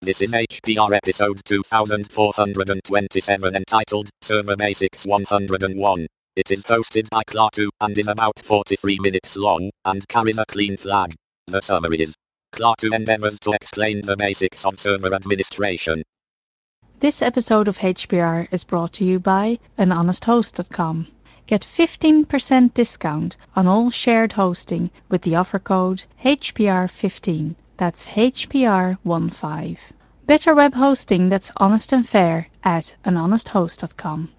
This is HPR episode 2427 entitled Server Basics 101. It is hosted by Klaatu and is about 43 minutes long and carries a clean flag. The summary is: Klaatu endeavors to explain the basics of server administration. This episode of HPR is brought to you by anhonesthost.com. Get 15% discount on all shared hosting with the offer code HPR15. That's HPR15. Better web hosting that's honest and fair at anhonesthost.com.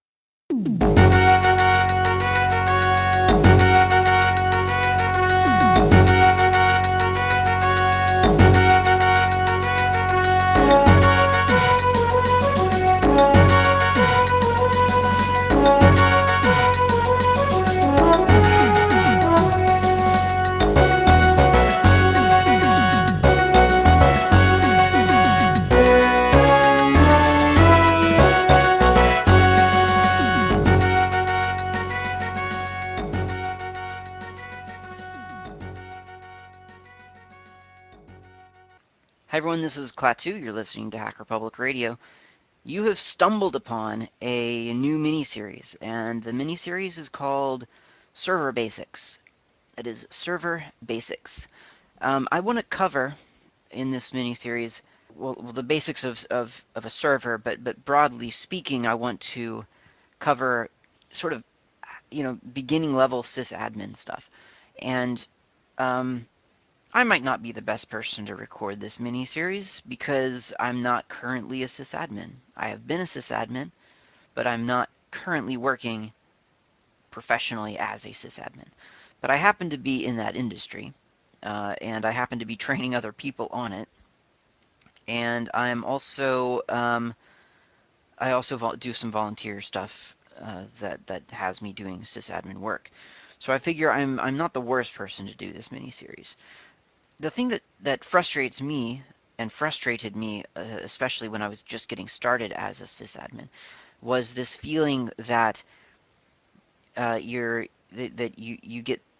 Hi everyone, this is Klaatu. You're listening to Hacker Public Radio. You have stumbled upon a new mini-series, and the mini-series is called Server Basics. It is Server Basics. I want to cover in this mini-series, the basics of a server, but broadly speaking, I want to cover sort of, beginning level sysadmin stuff. And I might not be the best person to record this mini-series because I'm not currently a sysadmin. I have been a sysadmin, but I'm not currently working professionally as a sysadmin. But I happen to be in that industry, and I happen to be training other people on it. And I also do some volunteer stuff that has me doing sysadmin work. So I figure I'm not the worst person to do this mini-series. The thing that frustrates me and frustrated me, especially when I was just getting started as a sysadmin, was this feeling that you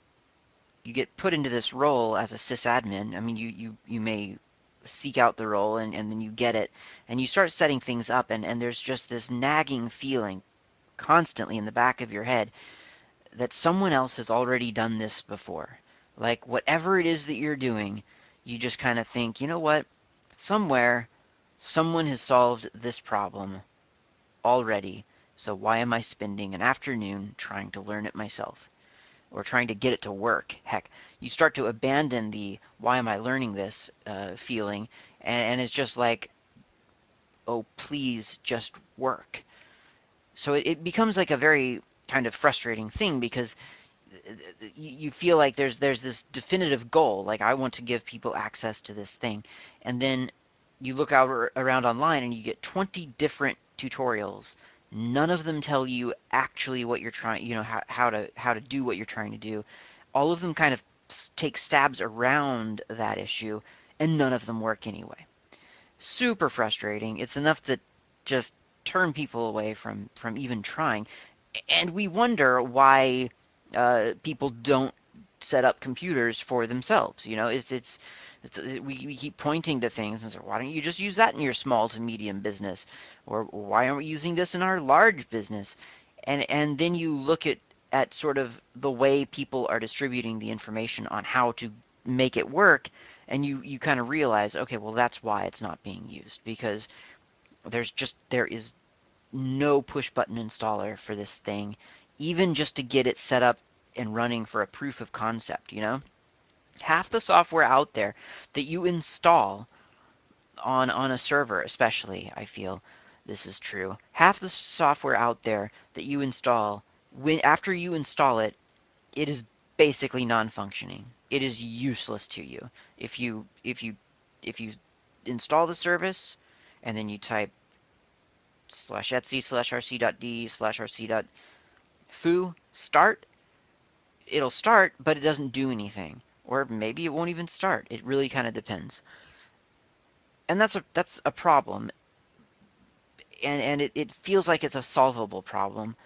get put into this role as a sysadmin. I mean, you may seek out the role and then you get it and you start setting things up and there's just this nagging feeling constantly in the back of your head that someone else has already done this before. Like, whatever it is that you're doing, you just kind of think, you know what? Somewhere, someone has solved this problem already, so why am I spending an afternoon trying to learn it myself? Or trying to get it to work? Heck, you start to abandon the why am I learning this feeling, and it's just like, oh, please just work. So it becomes like a very kind of frustrating thing because you feel like there's this definitive goal, like I want to give people access to this thing, and then you look out around online and you get 20 different tutorials. None of them tell you actually what you're trying, how to do what you're trying to do. All of them kind of take stabs around that issue, and none of them work anyway. Super frustrating. It's enough to just turn people away from even trying, and we wonder why people don't set up computers for themselves. We keep pointing to things and say, why don't you just use that in your small to medium business, or why aren't we using this in our large business? And then you look at sort of the way people are distributing the information on how to make it work, and you kind of realize, okay, well, that's why it's not being used, because there is no push button installer for this thing, even just to get it set up and running for a proof of concept. Half the software out there that you install on a server, especially, I feel this is true. Half the software out there that you install, after you install it, it is basically non-functioning. It is useless to you. If you install the service and then you type /etc/rc.d/rc.foo start, it'll start, but it doesn't do anything. Or maybe it won't even start. It really kind of depends. And that's a problem. And it feels like it's a solvable problem,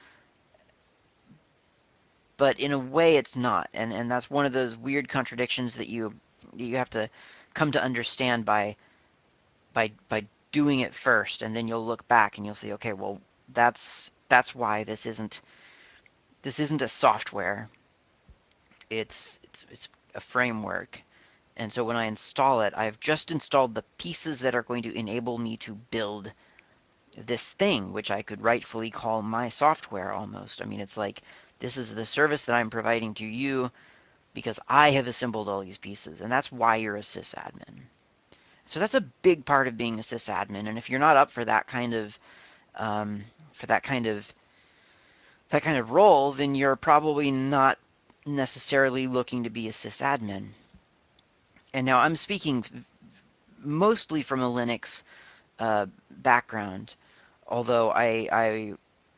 but in a way it's not. And that's one of those weird contradictions that you have to come to understand by by doing it first, and then you'll look back and you'll see, okay, well, that's why this isn't a software. It's a framework. And so when I install it, I've just installed the pieces that are going to enable me to build this thing, which I could rightfully call my software almost. I mean, it's like this is the service that I'm providing to you because I have assembled all these pieces, and that's why you're a sysadmin. So that's a big part of being a sysadmin, and if you're not up for that kind of um, for that kind of role, then you're probably not necessarily looking to be a sysadmin. And now I'm speaking mostly from a Linux background, although I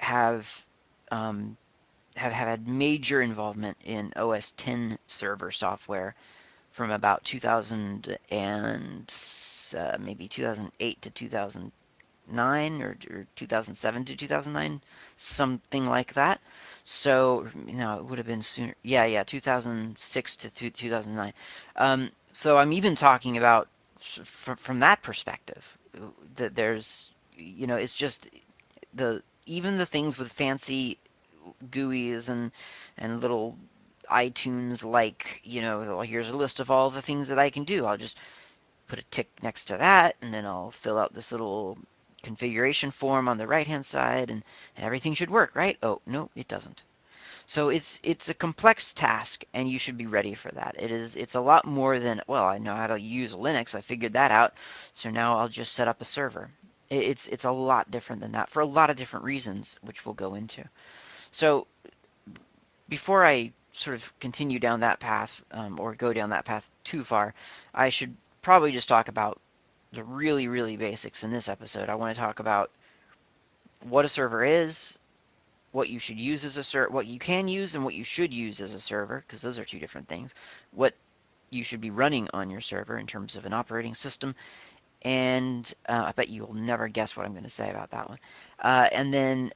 um, have had major involvement in OS 10 server software from about 2000 and maybe 2008 to 2009 or 2007 to 2009, something like that. So, it would have been sooner. Yeah, 2006 to 2009. So I'm even talking about from that perspective that there's, it's just even the things with fancy GUIs and little iTunes like, well, here's a list of all the things that I can do. I'll just put a tick next to that, and then I'll fill out this little configuration form on the right hand side, and everything should work, right? Oh, no, it doesn't. So it's a complex task, and you should be ready for that. It's a lot more than, well, I know how to use Linux, I figured that out, so now I'll just set up a server. It's a lot different than that for a lot of different reasons, which we'll go into. So before I sort of continue down that path, or go down that path too far, I should probably just talk about the really, really basics in this episode. I want to talk about what a server is, what you should use as a server, what you can use and what you should use as a server, because those are two different things. What you should be running on your server in terms of an operating system, and I bet you'll never guess what I'm going to say about that one. And then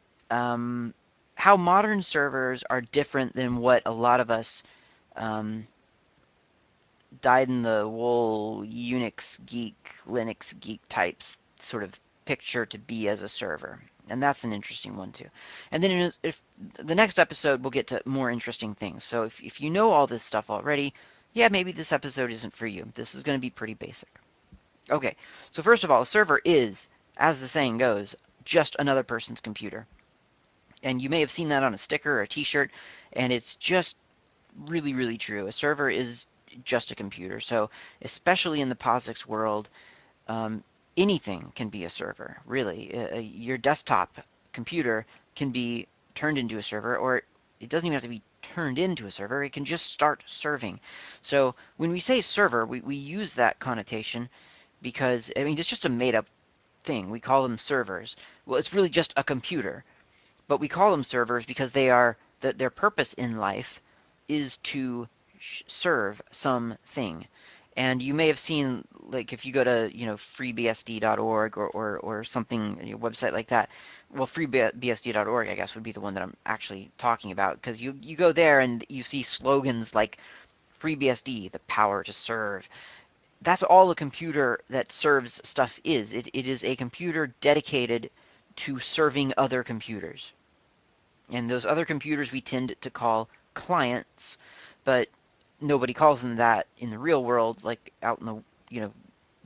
how modern servers are different than what a lot of us um, dyed-in-the-wool Unix geek, Linux geek types sort of picture to be as a server. And that's an interesting one too. And then if the next episode, we'll get to more interesting things. So if you know all this stuff already, yeah, maybe this episode isn't for you. This is going to be pretty basic. Okay, so first of all, a server is, as the saying goes, just another person's computer. And you may have seen that on a sticker or a t-shirt, and it's just really, really true. A server is just a computer. So especially in the POSIX world, um, anything can be a server, really. Your desktop computer can be turned into a server, or it doesn't even have to be turned into a server. It can just start serving. So when we say server, we use that connotation because, I mean, it's just a made-up thing. We call them servers. Well, it's really just a computer. But we call them servers because their purpose in life is to serve something. And you may have seen, like, if you go to, freebsd.org or something, a website like that. Well, freebsd.org, I guess, would be the one that I'm actually talking about, because you go there and you see slogans like FreeBSD, the power to serve. That's all a computer that serves stuff is. It is a computer dedicated to serving other computers. And those other computers we tend to call clients, but nobody calls them that in the real world, like out in the, you know,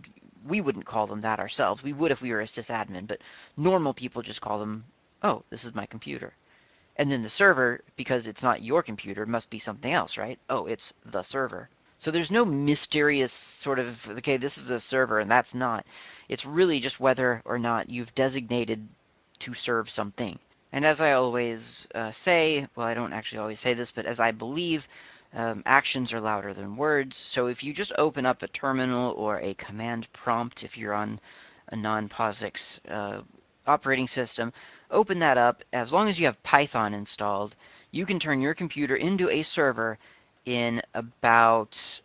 we wouldn't call them that ourselves. We would if we were a sysadmin, but normal people just call them, oh, this is my computer. And then the server, because it's not your computer, must be something else, right? Oh, it's the server. So there's no mysterious sort of, okay, this is a server and that's not. It's really just whether or not you've designated to serve something. And as I always say, well, I don't actually always say this, but as I believe, actions are louder than words. So if you just open up a terminal or a command prompt, if you're on a non-POSIX operating system, open that up. As long as you have Python installed, you can turn your computer into a server in about,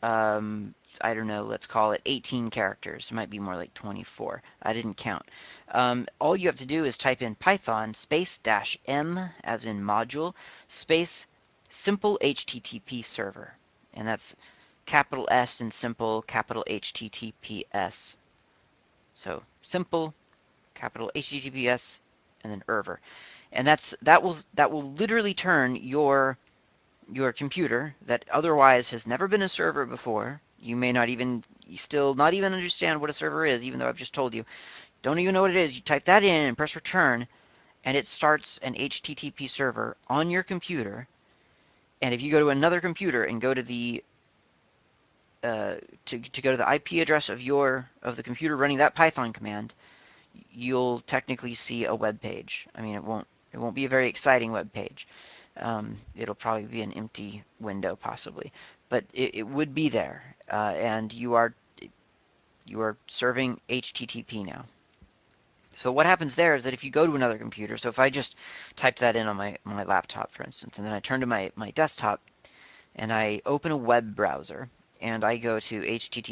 I don't know, let's call it 18 characters. It might be more like 24. I didn't count. All you have to do is type in Python space dash M as in module space simple HTTP server. And that's capital S in simple, capital HTTPS. So simple, capital HTTPS, and then ervr. And that will literally turn your computer that otherwise has never been a server before. You may not even still not even understand what a server is, even though I've just told you. Don't even know what it is. You type that in and press return, and it starts an HTTP server on your computer. And if you go to another computer and go to the to go to the IP address of the computer running that Python command, you'll technically see a web page. I mean, it won't be a very exciting web page. It'll probably be an empty window possibly, but it would be there, and you are serving HTTP now. So what happens there is that if you go to another computer, so if I just type that in on my laptop, for instance, and then I turn to my desktop and I open a web browser and I go to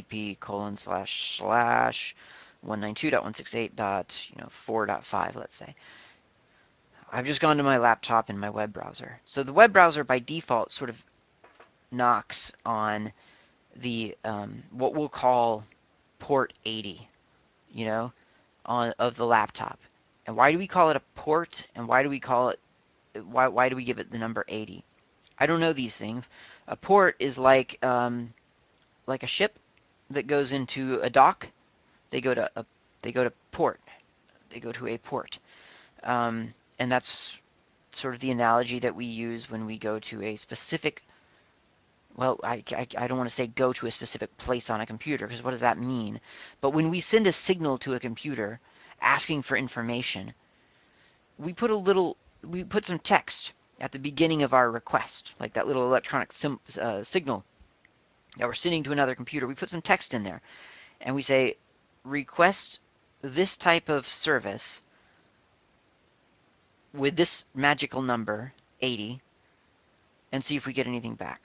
http://192.168.4.5, let's say. I've just gone to my laptop in my web browser. So the web browser by default sort of knocks on the what we'll call port 80, you know, of the laptop. And why do we call it a port? And why do we call it why do we give it the number 80? I don't know these things. A port is like a ship that goes into a dock. They go to a they go to port. They go to a port, and that's sort of the analogy that we use when we go to a specific. Well, I don't want to say go to a specific place on a computer, because what does that mean? But when we send a signal to a computer asking for information, we put a little we put some text at the beginning of our request, like that little electronic signal that we're sending to another computer. We put some text in there, and we say, request this type of service with this magical number, 80, and see if we get anything back.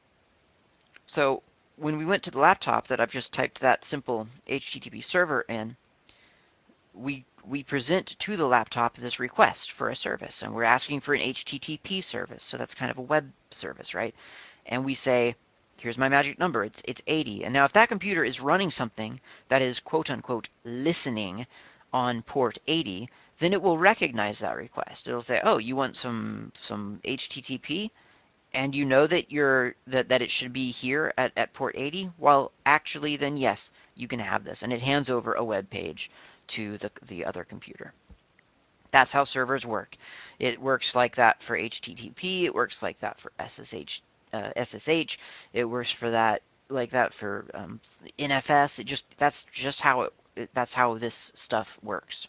So when we went to the laptop that I've just typed that simple HTTP server in, we present to the laptop this request for a service, and we're asking for an HTTP service, so that's kind of a web service, right? And we say, here's my magic number, it's 80. And now if that computer is running something that is quote unquote listening on port 80, then it will recognize that request. It'll say, oh, you want some HTTP? And you know that that it should be here at port 80, well, actually, then yes, you can have this. And it hands over a web page to the other computer. That's how servers work. It works like that for HTTP. It works like that for SSH. It works for that like that for NFS. That's how this stuff works.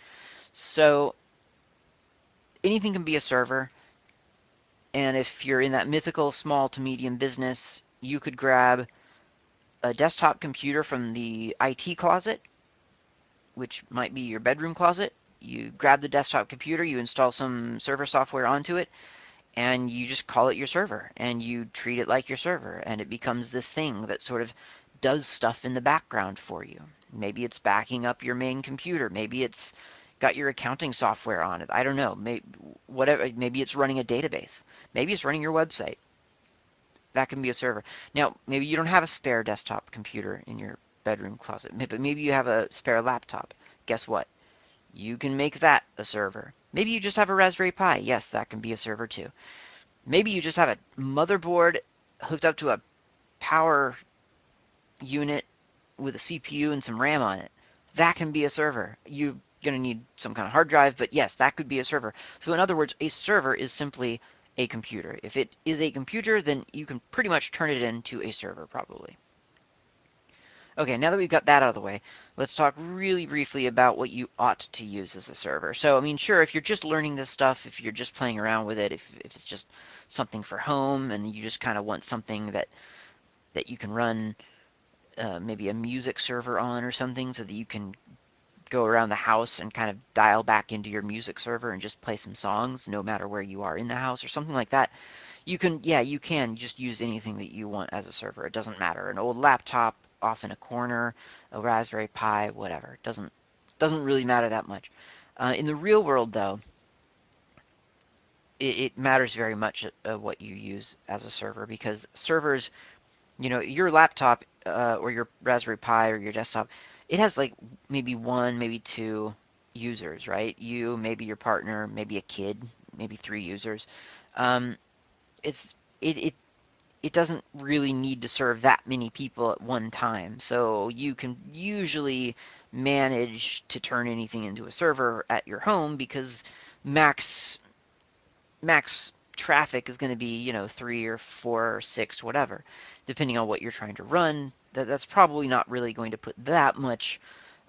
So anything can be a server. And if you're in that mythical small to medium business, you could grab a desktop computer from the IT closet, which might be your bedroom closet. You grab the desktop computer, you install some server software onto it, and you just call it your server, and you treat it like your server, and it becomes this thing that sort of does stuff in the background for you. Maybe it's backing up your main computer. Maybe it's got your accounting software on it. I don't know. Maybe it's running a database. Maybe it's running your website. That can be a server. Now, maybe you don't have a spare desktop computer in your bedroom closet, but maybe you have a spare laptop. Guess what? You can make that a server. Maybe you just have a Raspberry Pi. Yes, that can be a server too. Maybe you just have a motherboard hooked up to a power unit with a CPU and some RAM on it. That can be a server. You're going to need some kind of hard drive, but yes, that could be a server. So in other words, a server is simply a computer. If it is a computer, then you can pretty much turn it into a server, probably. Okay, now that we've got that out of the way, let's talk really briefly about what you ought to use as a server. So, I mean, sure, if you're just learning this stuff, if you're just playing around with it, if it's just something for home and you just kind of want something that you can run maybe a music server on or something so that you can go around the house and kind of dial back into your music server and just play some songs no matter where you are in the house or something like that. You can just use anything that you want as a server. It doesn't matter. An old laptop off in a corner, a Raspberry Pi, whatever. It doesn't really matter that much. In the real world, though, it matters very much what you use as a server, because servers, your laptop or your Raspberry Pi or your desktop, it has like maybe one, maybe two users, right? You, maybe your partner, maybe a kid, maybe three users. Um, it's it, it it doesn't really need to serve that many people at one time. So you can usually manage to turn anything into a server at your home because max max traffic is going to be, 3 or 4 or 6, whatever, depending on what you're trying to run. That's probably not really going to put that much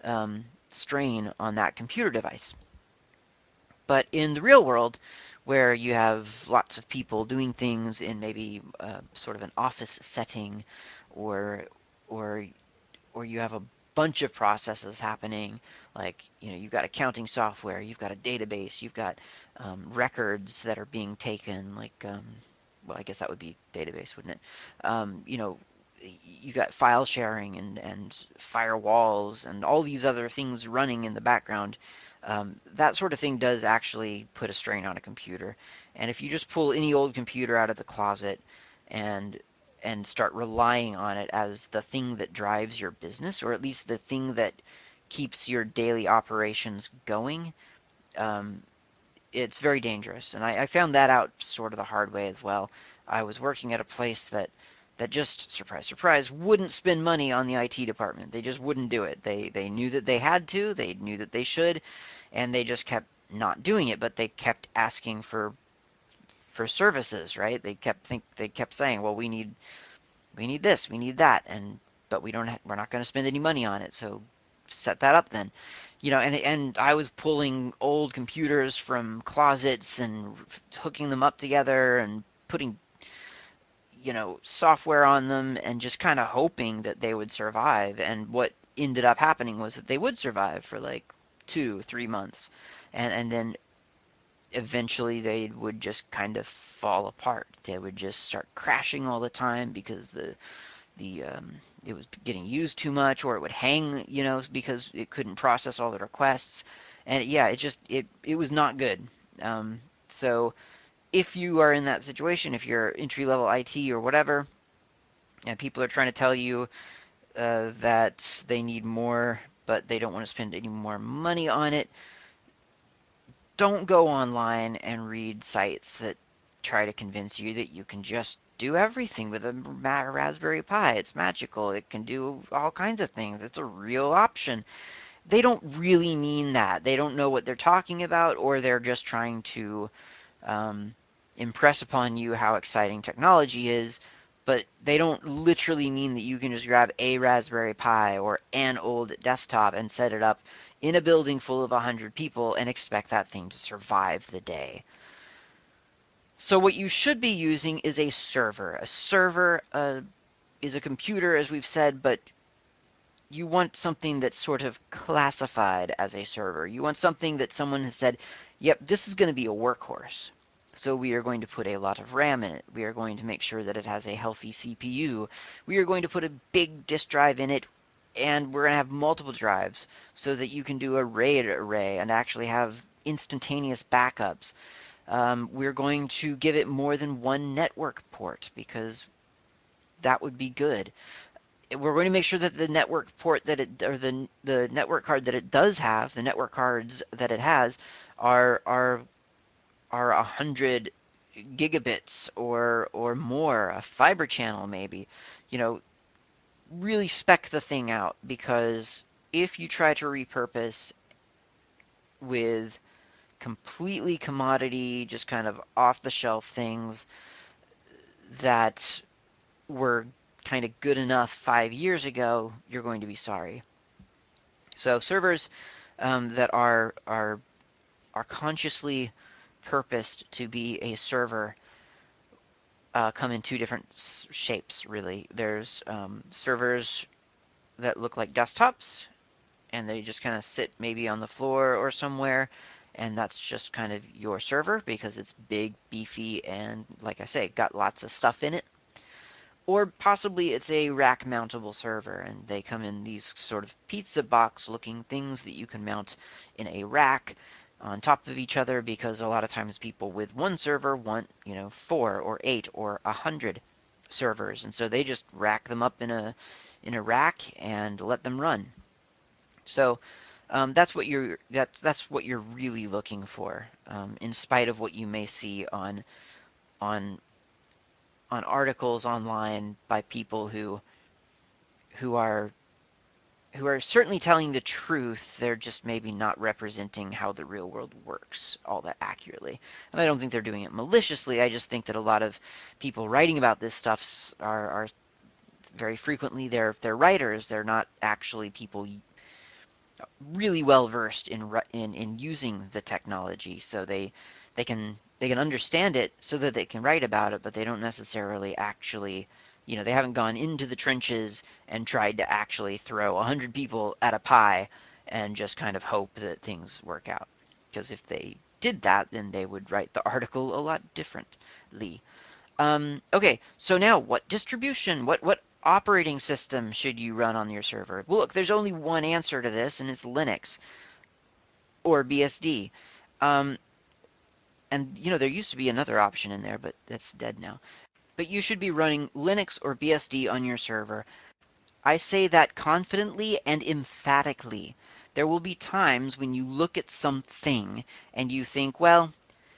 strain on that computer device. But in the real world, where you have lots of people doing things in maybe sort of an office setting, or or or you have a bunch of processes happening, like you've got accounting software, you've got a database, you've got records that are being taken, like well, I guess that would be database, wouldn't it? You got file sharing and firewalls and all these other things running in the background. That sort of thing does actually put a strain on a computer. And if you just pull any old computer out of the closet and start relying on it as the thing that drives your business, or at least the thing that keeps your daily operations going, um, it's very dangerous. And I found that out sort of the hard way as well. I was working at a place that just, surprise, surprise, wouldn't spend money on the IT department. They just wouldn't do it. They knew that they had to, they knew that they should, and they just kept not doing it. But they kept asking for services, right? They kept saying, well, we need this, we need that, and but we're not going to spend any money on it. So set that up then. And I was pulling old computers from closets and hooking them up together and putting software on them and just kind of hoping that they would survive. And what ended up happening was that they would survive for like 2 3 months, and then eventually they would just kind of fall apart. They would just start crashing all the time because the it was getting used too much, or it would hang, because it couldn't process all the requests. And yeah, it was not good. Um, so if you are in that situation, if you're entry level IT or whatever, and people are trying to tell you that they need more, but they don't want to spend any more money on it, don't go online and read sites that try to convince you that you can just do everything with a Raspberry Pi. It's magical. It can do all kinds of things. It's a real option. They don't really mean that. They don't know what they're talking about, or they're just trying to um, impress upon you how exciting technology is, but they don't literally mean that you can just grab a Raspberry Pi or an old desktop and set it up in a building full of 100 people and expect that thing to survive the day. So what you should be using is a server. A server is a computer, as we've said, but you want something that's sort of classified as a server. You want something that someone has said, yep, this is going to be a workhorse. So we are going to put a lot of RAM in it. We are going to make sure that it has a healthy CPU. We are going to put a big disk drive in it, and we're going to have multiple drives so that you can do a RAID array and actually have instantaneous backups. We're going to give it more than one network port because that would be good. We're going to make sure that the network port that it, or the network card that it does have, the network cards that it has, are 100 gigabits or more, a fiber channel maybe. You know, really spec the thing out, because if you try to repurpose with completely commodity, just kind of off the shelf things that were kind of good enough 5 years ago, you're going to be sorry. So servers that are consciously purposed to be a server come in two different shapes, really. There's servers that look like desktops, and they just kind of sit maybe on the floor or somewhere, and that's just kind of your server because it's big, beefy, and like I say, got lots of stuff in it. Or possibly it's a rack mountable server, and they come in these sort of pizza box looking things that you can mount in a rack on top of each other, because a lot of times people with one server want, 4 or 8 or 100 servers, and so they just rack them up in a rack and let them run. So that's what you're really looking for, in spite of what you may see on on articles online by people who are who are certainly telling the truth. They're just maybe not representing how the real world works all that accurately. And I don't think they're doing it maliciously. I just think that a lot of people writing about this stuff are very frequently they're writers. They're not actually people really well versed in using the technology, so they can understand it so that they can write about it, but they don't necessarily actually, they haven't gone into the trenches and tried to actually throw 100 people at a pie and just kind of hope that things work out. Because if they did that, then they would write the article a lot differently. Okay, so now what distribution, what operating system should you run on your server? Well, look, there's only one answer to this, and it's Linux or BSD. Um, and there used to be another option in there, but that's dead now. But you should be running Linux or BSD on your server. I say that confidently and emphatically. There will be times when you look at something and you think, well,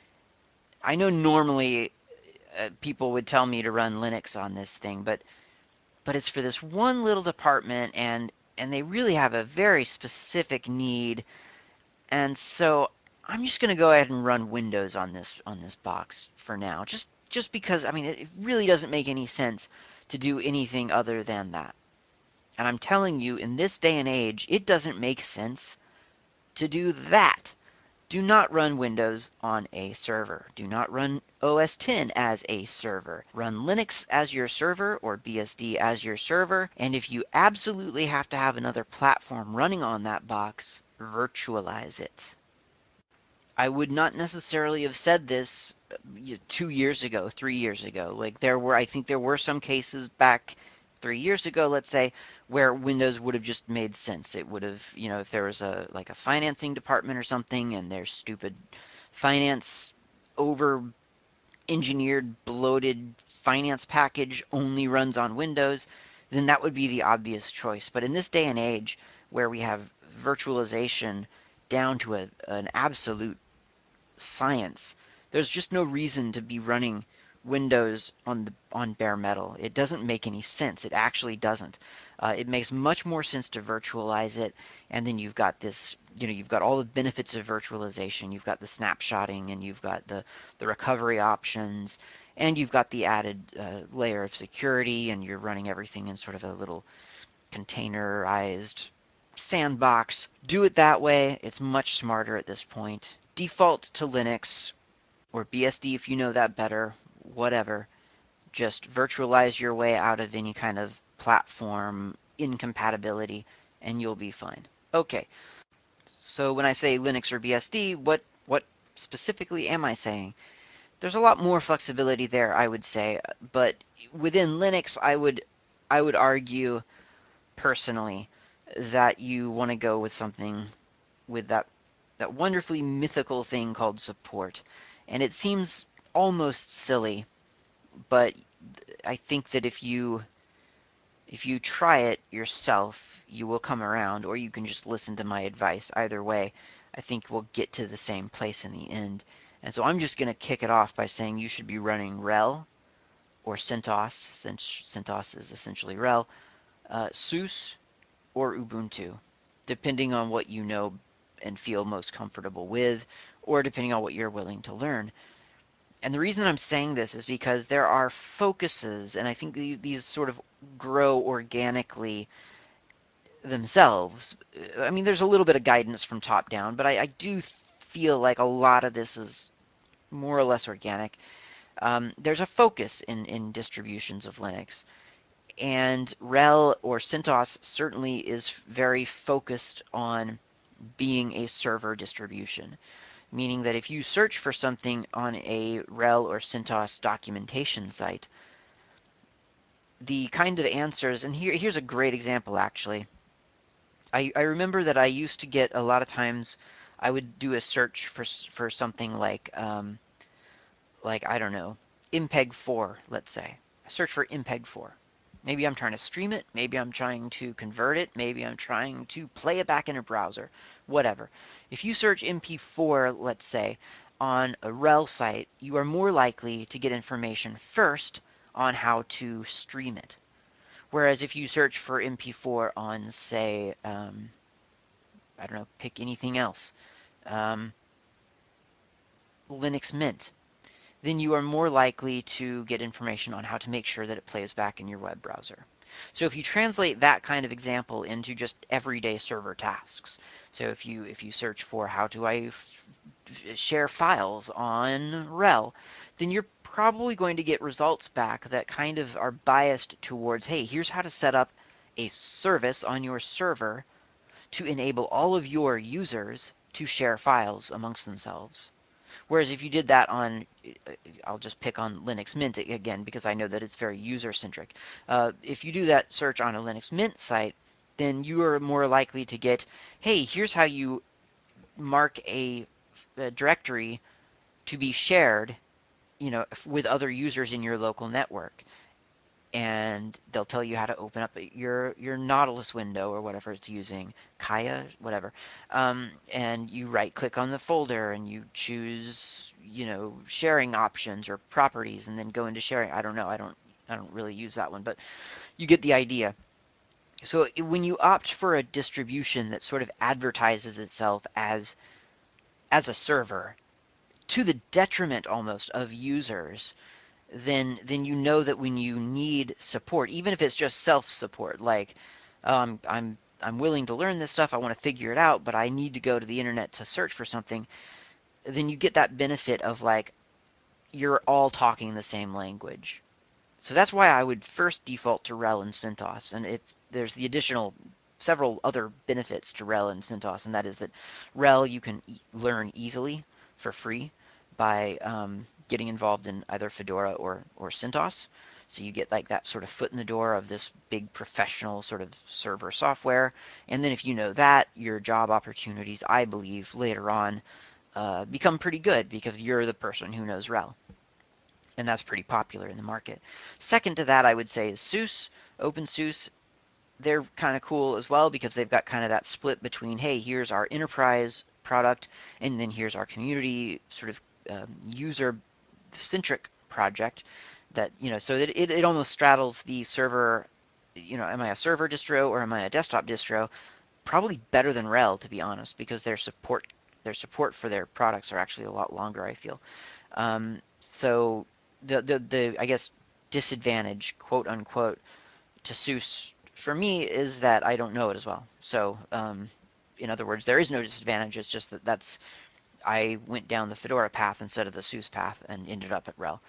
I know normally people would tell me to run Linux on this thing, but it's for this one little department, and they really have a very specific need, and so I'm just going to go ahead and run Windows on this box for now, just because, I mean, it really doesn't make any sense to do anything other than that. And I'm telling you, in this day and age, it doesn't make sense to do that. Do not run Windows on a server. Do not run OS X as a server. Run Linux as your server or BSD as your server. And if you absolutely have to have another platform running on that box, virtualize it. I would not necessarily have said this 2 years ago, 3 years ago. Like I think there were some cases back 3 years ago, let's say, where Windows would have just made sense. It would have, if there was a financing department or something, and their stupid finance over engineered, bloated finance package only runs on Windows, then that would be the obvious choice. But in this day and age, where we have virtualization down to an absolute science. There's just no reason to be running Windows on bare metal. It doesn't make any sense. It actually doesn't. It makes much more sense to virtualize it, and then you've got this. You've got all the benefits of virtualization. You've got the snapshotting, and you've got the recovery options, and you've got the added layer of security, and you're running everything in sort of a little containerized sandbox. Do it that way. It's much smarter at this point. Default to Linux or BSD if you know that better, whatever. Just virtualize your way out of any kind of platform incompatibility and you'll be fine. Okay, so when I say Linux or BSD, what specifically am I saying? There's a lot more flexibility there, I would say, but within Linux, I would argue personally that you want to go with something with that wonderfully mythical thing called support. And it seems almost silly, but I think that if you try it yourself, you will come around, or you can just listen to my advice. Either way, I think we'll get to the same place in the end. And so I'm just going to kick it off by saying you should be running RHEL or CentOS, since CentOS is essentially RHEL, SUSE, or Ubuntu, depending on what you know and feel most comfortable with, or depending on what you're willing to learn. And the reason I'm saying this is because there are focuses, and I think these sort of grow organically themselves. I mean, there's a little bit of guidance from top down, but I do feel like a lot of this is more or less organic. There's a focus in distributions of Linux, and RHEL or CentOS certainly is very focused on being a server distribution, meaning that if you search for something on a RHEL or CentOS documentation site, the kind of answers, and here's a great example actually. I remember that I used to get a lot of times I would do a search for something like I don't know, MPEG 4, let's say. I search for MPEG 4. Maybe I'm trying to stream it, maybe I'm trying to convert it, maybe I'm trying to play it back in a browser, whatever. If you search MP4, let's say, on a RHEL site, you are more likely to get information first on how to stream it. Whereas if you search for MP4 on, say, I don't know, pick anything else, um, Linux Mint, then you are more likely to get information on how to make sure that it plays back in your web browser. So if you translate that kind of example into just everyday server tasks, so if you search for how do I share files on RHEL, then you're probably going to get results back that kind of are biased towards, hey, here's how to set up a service on your server to enable all of your users to share files amongst themselves. Whereas if you did that on, I'll just pick on Linux Mint again because I know that it's very user-centric. If you do that search on a Linux Mint site, then you are more likely to get, hey, here's how you mark a directory to be shared, with other users in your local network. And they'll tell you how to open up your Nautilus window or whatever it's using, Kaya, whatever. And you right click on the folder and you choose, sharing options or properties and then go into sharing. I don't know. I don't really use that one, but you get the idea. So when you opt for a distribution that sort of advertises itself as a server to the detriment almost of users, then you know that when you need support, even if it's just self-support, like I'm willing to learn this stuff, I want to figure it out, but I need to go to the internet to search for something, then you get that benefit of like you're all talking the same language. So that's why I would first default to RHEL and CentOS, and there's the additional several other benefits to RHEL and CentOS, and that is that RHEL you can learn easily for free by getting involved in either Fedora or CentOS. So you get like that sort of foot in the door of this big professional sort of server software, and then if you know that, your job opportunities, I believe, later on become pretty good because you're the person who knows RHEL, and that's pretty popular in the market. Second to that, I would say is SUSE. OpenSUSE, they're kind of cool as well because they've got kind of that split between, hey, here's our enterprise product, and then here's our community sort of user-centric project that, so that it almost straddles the server, am I a server distro or am I a desktop distro? Probably better than RHEL, to be honest, because their support for their products are actually a lot longer, I feel. So the I guess disadvantage, quote unquote, to SUSE for me is that I don't know it as well. So in other words, there is no disadvantage. It's just that I went down the Fedora path instead of the SUSE path and ended up at RHEL.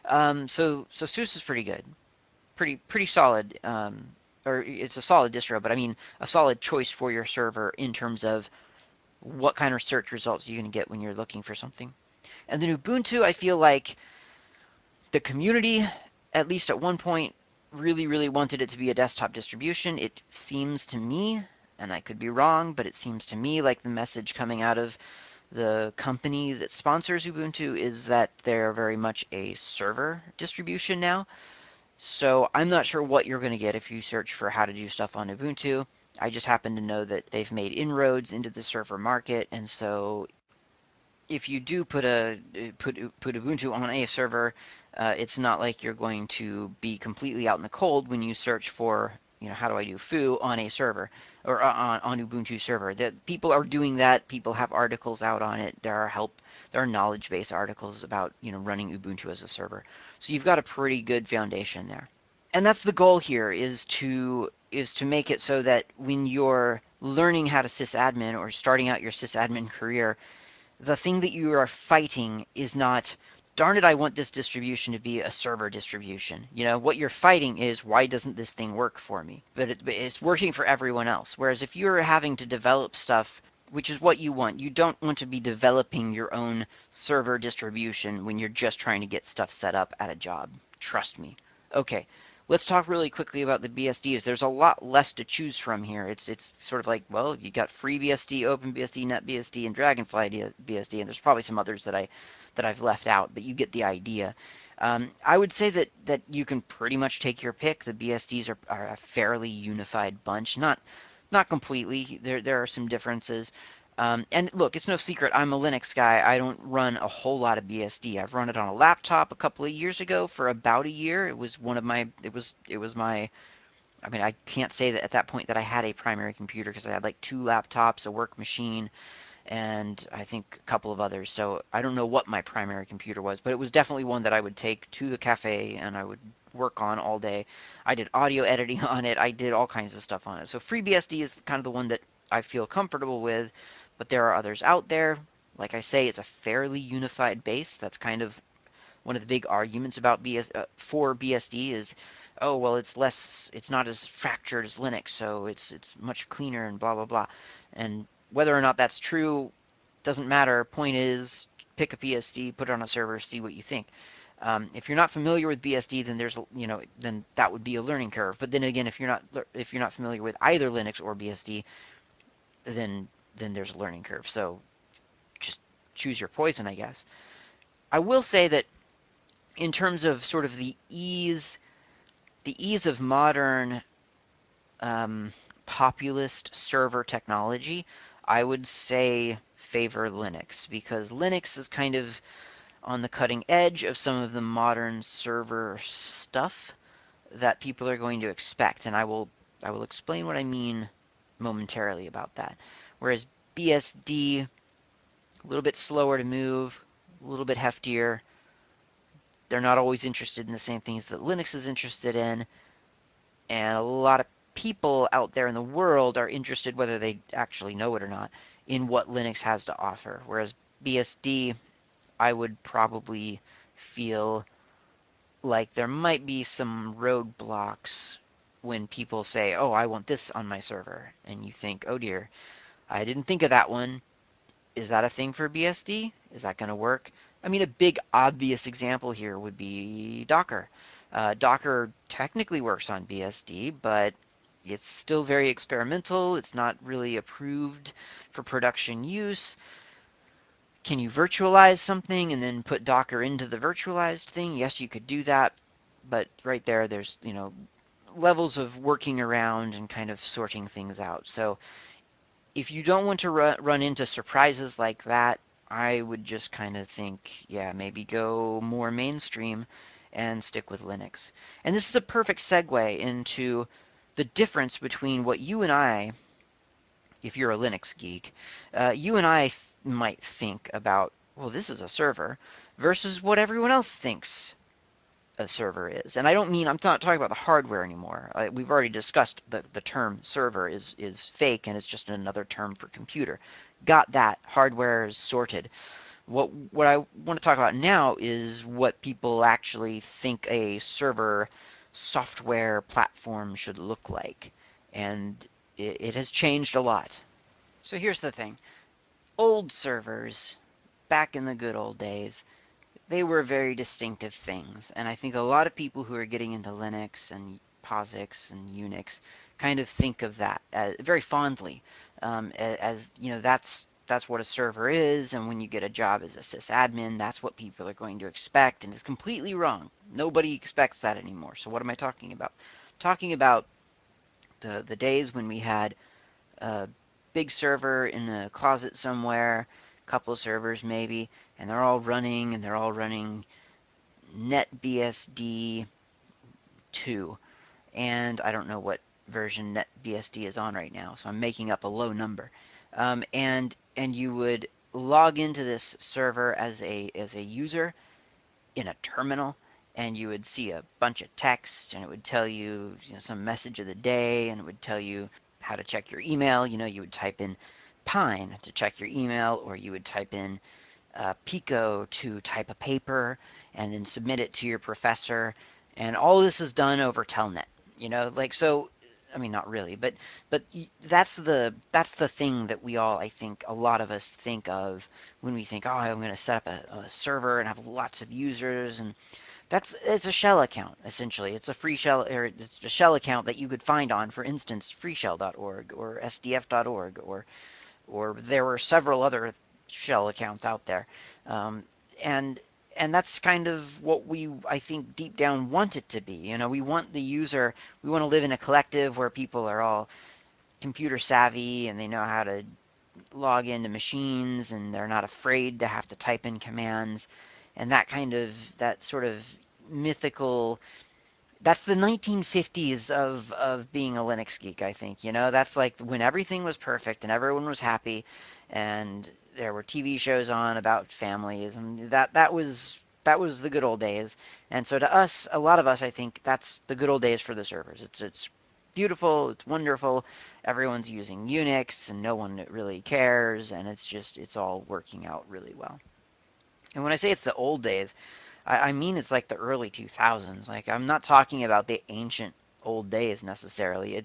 So SUSE is pretty good, pretty solid. Or it's a solid distro, but I mean a solid choice for your server in terms of what kind of search results you can get when you're looking for something. And then Ubuntu, I feel like the community, at least at one point, really, really wanted it to be a desktop distribution. It seems to me, and I could be wrong, but it seems to me like the message coming out of the company that sponsors Ubuntu is that they're very much a server distribution now. So I'm not sure what you're going to get if you search for how to do stuff on Ubuntu. I just happen to know that they've made inroads into the server market, and so if you do put Ubuntu on a server, it's not like you're going to be completely out in the cold when you search for, how do I do foo on a server or on Ubuntu server. That people are doing that. People have articles out on it. There are knowledge base articles about running Ubuntu as a server. So you've got a pretty good foundation there. And that's the goal here is to make it so that when you're learning how to sysadmin or starting out your sysadmin career, the thing that you are fighting is not, darn it, I want this distribution to be a server distribution. What you're fighting is, why doesn't this thing work for me? But it's working for everyone else. Whereas if you're having to develop stuff, which is what you want, you don't want to be developing your own server distribution when you're just trying to get stuff set up at a job. Trust me. Okay, let's talk really quickly about the BSDs. There's a lot less to choose from here. It's sort of like, well, you got FreeBSD, OpenBSD, NetBSD, and Dragonfly BSD, and there's probably some others that I've left out, but you get the idea. I would say that you can pretty much take your pick. The BSDs are a fairly unified bunch, not completely. There are some differences. And look, it's no secret I'm a Linux guy. I don't run a whole lot of BSD. I've run it on a laptop a couple of years ago for about a year. It was one of my it was my I mean, I can't say that at that point that I had a primary computer because I had like two laptops, a work machine, and I think a couple of others. So I don't know what my primary computer was, but it was definitely one that I would take to the cafe and I would work on all day. I did audio editing on it. I did all kinds of stuff on it. So FreeBSD is kind of the one that I feel comfortable with, but there are others out there. Like I say, it's a fairly unified base. That's kind of one of the big arguments about for BSD is, oh well, it's not as fractured as Linux, so it's much cleaner and blah blah blah. And whether or not that's true doesn't matter. Point is, pick a BSD, put it on a server, see what you think. If you're not familiar with BSD, then then that would be a learning curve. But then again, if you're not familiar with either Linux or BSD, then there's a learning curve. So just choose your poison, I guess. I will say that in terms of sort of the ease of modern um, populist server technology, I would say favor Linux because Linux is kind of on the cutting edge of some of the modern server stuff that people are going to expect, and I will explain what I mean momentarily about that. Whereas BSD, a little bit slower to move, a little bit heftier. They're not always interested in the same things that Linux is interested in, and a lot of people out there in the world are interested, whether they actually know it or not, in what Linux has to offer. Whereas BSD, I would probably feel like there might be some roadblocks when people say, oh, I want this on my server. And you think, oh dear, I didn't think of that one. Is that a thing for BSD? Is that going to work? I mean, a big obvious example here would be Docker. Docker technically works on BSD, but it's still very experimental. It's not really approved for production use. Can you virtualize something and then put Docker into the virtualized thing? Yes, you could do that, but right there, there's, levels of working around and kind of sorting things out. So if you don't want to run into surprises like that, I would just kind of think, yeah, maybe go more mainstream and stick with Linux. And this is a perfect segue into the difference between what you and I, if you're a Linux geek, you and I might think about, well, this is a server, versus what everyone else thinks a server is. And I don't mean, I'm not talking about the hardware anymore. We've already discussed the term server is fake and it's just another term for computer. Got that. Hardware is sorted. What I want to talk about now is what people actually think a server software platform should look like. And it has changed a lot. So here's the thing. Old servers, back in the good old days, they were very distinctive things. And I think a lot of people who are getting into Linux and POSIX and Unix kind of think of that very fondly, as that's what a server is. And when you get a job as a sysadmin, that's what people are going to expect, and it's completely wrong. Nobody expects that anymore. So what am I talking about? Talking about the days when we had a big server in a closet somewhere, a couple of servers maybe, and they're all running NetBSD 2, and I don't know what version NetBSD is on right now, so I'm making up a low number. And you would log into this server as a user in a terminal, and you would see a bunch of text, and it would tell you, some message of the day, and it would tell you how to check your email. You would type in Pine to check your email, or you would type in Pico to type a paper and then submit it to your professor. And all this is done over Telnet. Like so. I mean, not really, but that's the thing that we all, I think, a lot of us think of when we think, oh, I'm going to set up a server and have lots of users, and it's a shell account essentially. It's a free shell, or it's a shell account that you could find on, for instance, freeshell.org or sdf.org, or there were several other shell accounts out there. Um, and and that's kind of what we, I think, deep down want it to be. We want the user, we want to live in a collective where people are all computer savvy and they know how to log into machines and they're not afraid to have to type in commands, and that sort of mythical, that's the 1950s of being a Linux geek, I think. That's like when everything was perfect and everyone was happy, and there were TV shows on about families, and that was the good old days. And so to us, a lot of us, I think that's the good old days for the servers. It's beautiful, it's wonderful. Everyone's using Unix, and no one really cares, and it's all working out really well. And when I say it's the old days, I mean it's like the early 2000s. Like I'm not talking about the ancient old days necessarily.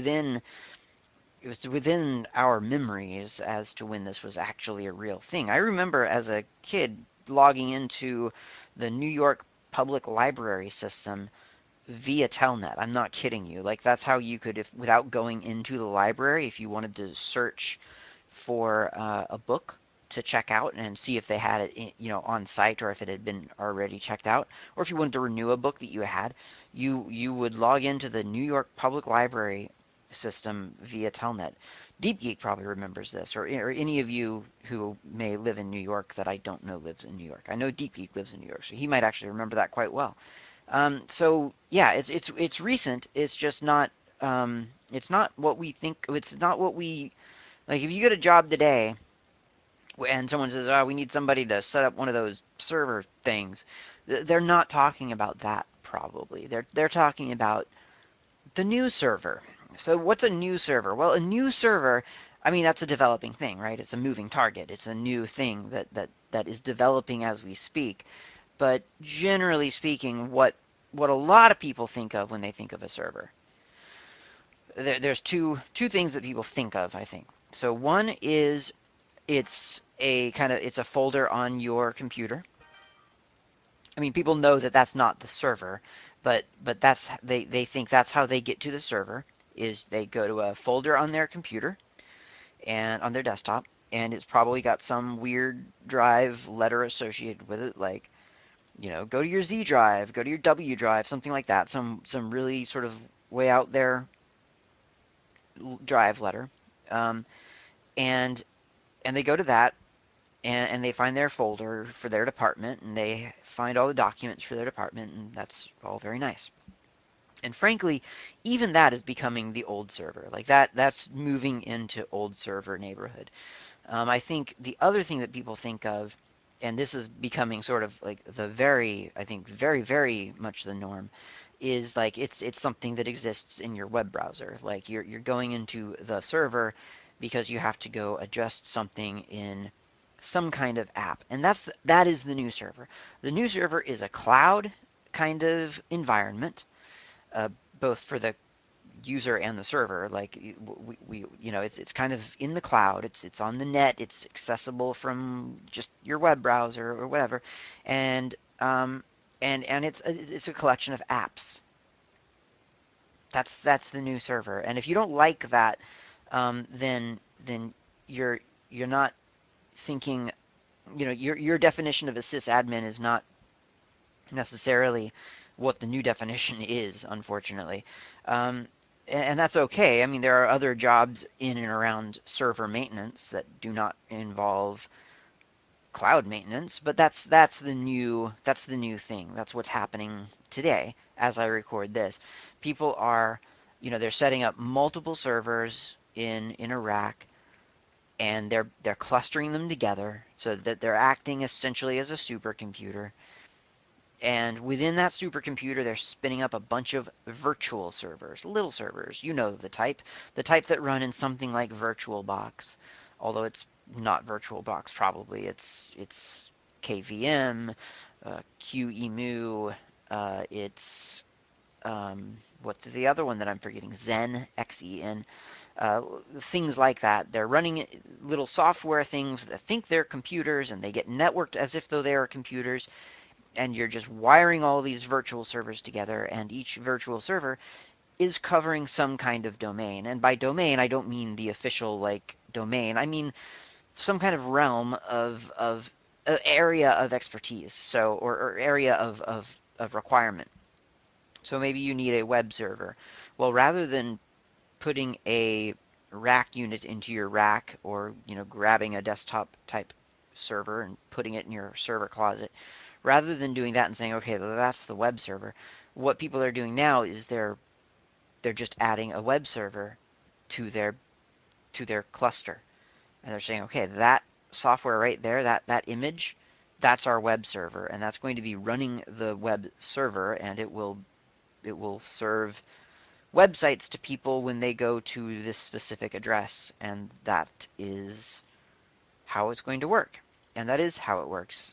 It was within our memories as to when this was actually a real thing. I remember as a kid logging into the New York Public Library system via Telnet. I'm not kidding you. Like that's how you could, if without going into the library, if you wanted to search for a book to check out and see if they had it, on site, or if it had been already checked out, or if you wanted to renew a book that you had, you would log into the New York Public Library system via Telnet. DeepGeek probably remembers this, or any of you who may live in New York that I don't know lives in New York. I know DeepGeek lives in New York, so he might actually remember that quite well. So yeah, it's recent. It's just not. It's not what we think. It's not what we like. If you get a job today and someone says, "Oh, we need somebody to set up one of those server things," they're not talking about that probably. They're talking about the new server. So what's a new server? Well, a new server, I mean, that's a developing thing, right? It's a moving target. It's a new thing that is developing as we speak. But generally speaking, what a lot of people think of when they think of a server, there's two things that people think of, I think. So one is it's a folder on your computer. I mean, people know that that's not the server, but they think that's how they get to the server, is they go to a folder on their computer and on their desktop, and it's probably got some weird drive letter associated with it, like, go to your Z drive, go to your W drive, something like that. Some really sort of way out there drive letter, um, and and they go to that, and they find their folder for their department, and they find all the documents for their department, and that's all very nice. And frankly, even that is becoming the old server. Like that's moving into old server neighborhood. I think the other thing that people think of, and this is becoming sort of like I think very, very much the norm, is like it's something that exists in your web browser. Like you're going into the server because you have to go adjust something in some kind of app, and that is the new server. The new server is a cloud kind of environment, uh, both for the user and the server. Like it's kind of in the cloud. It's on the net. It's accessible from just your web browser or whatever, and it's a collection of apps. That's the new server. And if you don't like that, then you're you're not thinking. Your definition of a sysadmin is not necessarily what the new definition is, unfortunately. Um, and that's okay. I mean, there are other jobs in and around server maintenance that do not involve cloud maintenance, but that's the new thing. That's what's happening today as I record this. People are, they're setting up multiple servers in a rack, and they're clustering them together so that they're acting essentially as a supercomputer, and within that supercomputer, they're spinning up a bunch of virtual servers, little servers. You know the type that run in something like VirtualBox, although it's not VirtualBox probably. It's KVM, QEMU, it's what's the other one that I'm forgetting? Xen, XEN, uh, things like that. They're running little software things that think they're computers, and they get networked as if though they are computers, and you're just wiring all these virtual servers together, and each virtual server is covering some kind of domain. And by domain, I don't mean the official like domain. I mean some kind of realm of area of expertise, so or area of requirement. So maybe you need a web server. Well, rather than putting a rack unit into your rack, or grabbing a desktop type server and putting it in your server closet, rather than doing that and saying, okay, that's the web server, what people are doing now is they're just adding a web server to their cluster, and they're saying, okay, that software right there, that image, that's our web server, and that's going to be running the web server, and it will serve websites to people when they go to this specific address, and that is how it's going to work, and that is how it works.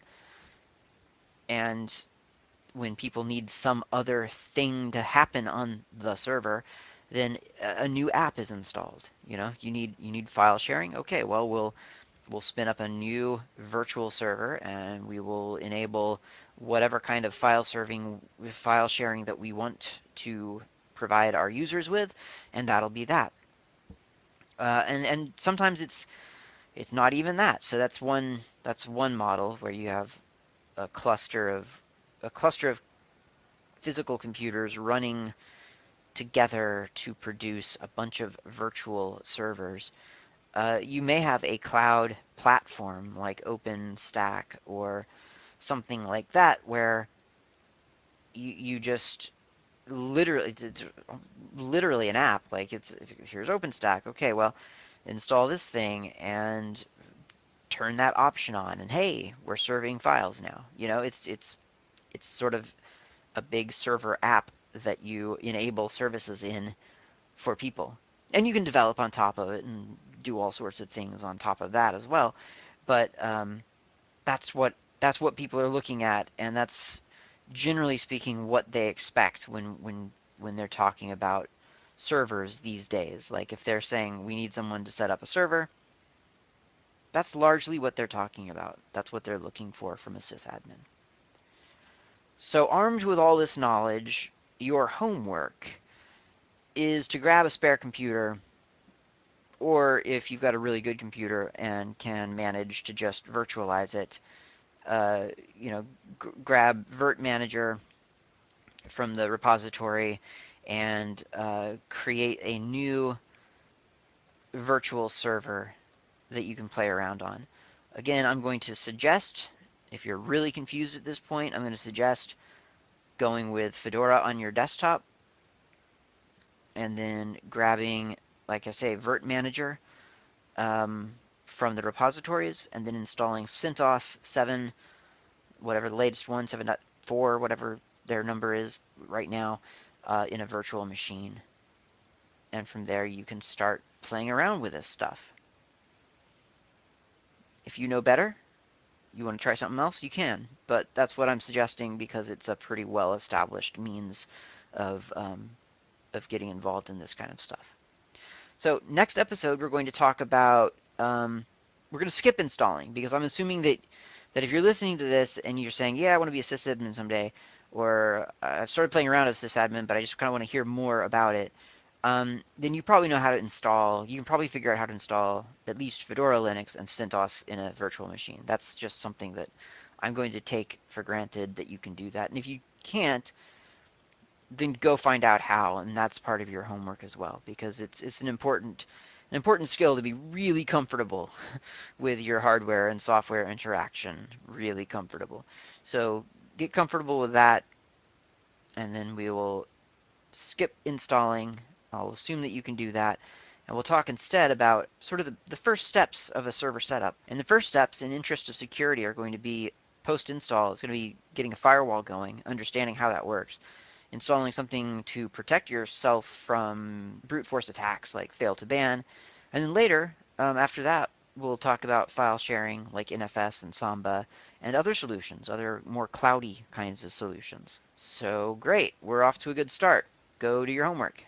And when people need some other thing to happen on the server, then a new app is installed. You need file sharing. Okay, well, we'll spin up a new virtual server, and we will enable whatever kind of file sharing that we want to provide our users with, and that'll be that. And sometimes it's not even that. So that's one model where you have a cluster of physical computers running together to produce a bunch of virtual servers. You may have a cloud platform like OpenStack or something like that, where you just literally an app, like here's OpenStack. Okay, well, install this thing and turn that option on, and hey, we're serving files now. It's sort of a big server app that you enable services in for people. And you can develop on top of it and do all sorts of things on top of that as well. But that's what people are looking at, and that's generally speaking what they expect when they're talking about servers these days. Like if they're saying we need someone to set up a server, that's largely what they're talking about. That's what they're looking for from a sysadmin. So armed with all this knowledge, your homework is to grab a spare computer, or if you've got a really good computer and can manage to just virtualize it, uh, grab Virt Manager from the repository and create a new virtual server that you can play around on. Again, I'm going to suggest, if you're really confused at this point, I'm going to suggest going with Fedora on your desktop, and then grabbing, like I say, Virt Manager from the repositories, and then installing CentOS 7, whatever the latest one, 7.4, whatever their number is right now, in a virtual machine. And from there, you can start playing around with this stuff. If you know better, you want to try something else, you can. But that's what I'm suggesting because it's a pretty well-established means of getting involved in this kind of stuff. So next episode, we're going to talk about, we're going to skip installing, because I'm assuming that if you're listening to this and you're saying, yeah, I want to be a sysadmin someday, or I've started playing around as a sysadmin, but I just kind of want to hear more about it, then you probably know how to install. You can probably figure out how to install at least Fedora Linux and CentOS in a virtual machine. That's just something that I'm going to take for granted that you can do that. And if you can't, then go find out how, and that's part of your homework as well, because it's an important skill to be really comfortable with your hardware and software interaction, really comfortable. So get comfortable with that, and then we will skip installing. I'll assume that you can do that, and we'll talk instead about sort of the first steps of a server setup. And the first steps, in interest of security, are going to be post-install. It's going to be getting a firewall going, understanding how that works, installing something to protect yourself from brute force attacks like fail to ban, and then later, after that, we'll talk about file sharing like NFS and Samba and other solutions, other more cloudy kinds of solutions. So great, we're off to a good start. Go do your homework.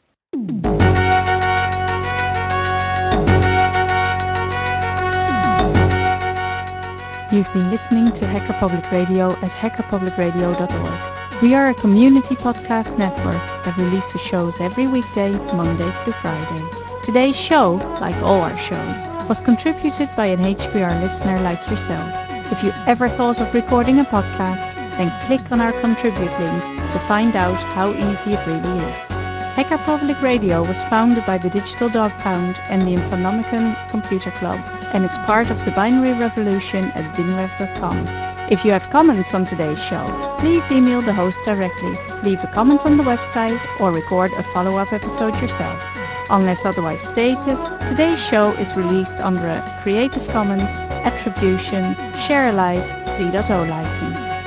You've been listening to Hacker Public Radio at hackerpublicradio.org. We are a community podcast network that releases shows every weekday, Monday through Friday. Today's show, like all our shows, was contributed by an HPR listener like yourself. If you ever thought of recording a podcast, then click on our contribute link to find out how easy it really is. Hacker Public Radio was founded by the Digital Dog Pound and the Infonomicon Computer Club and is part of the binary revolution at binrev.com. If you have comments on today's show, please email the host directly, leave a comment on the website, or record a follow-up episode yourself. Unless otherwise stated, today's show is released under a Creative Commons Attribution Share Alike 3.0 license.